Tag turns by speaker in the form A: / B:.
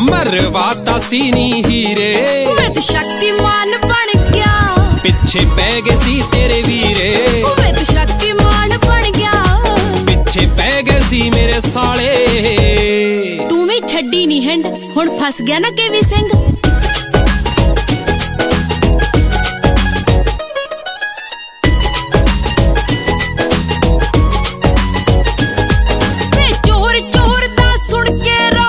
A: ਮਰਵਾਤਾ ਸੀ ਨੀ ਹੀਰੇ
B: ਵੇ ਤੂੰ ਸ਼ਕਤੀਮਾਨ ਬਣ ਗਿਆ
A: ਪਿੱਛੇ ਪੈ ਗਏ ਸੀ ਤੇਰੇ ਵੀਰੇ
B: ਵੇ ਤੂੰ ਸ਼ਕਤੀਮਾਨ ਬਣ ਗਿਆ
A: ਪਿੱਛੇ ਪੈ ਗਏ ਸੀ ਮੇਰੇ ਸਾਲੇ
B: ਤੂੰ ਵੀ ਛੱਡੀ ਨੀ ਹਿੰਡ ਹੁਣ ਫਸ ਗਿਆ ਨਾ ਕੇਵੀ ਸਿੰਘ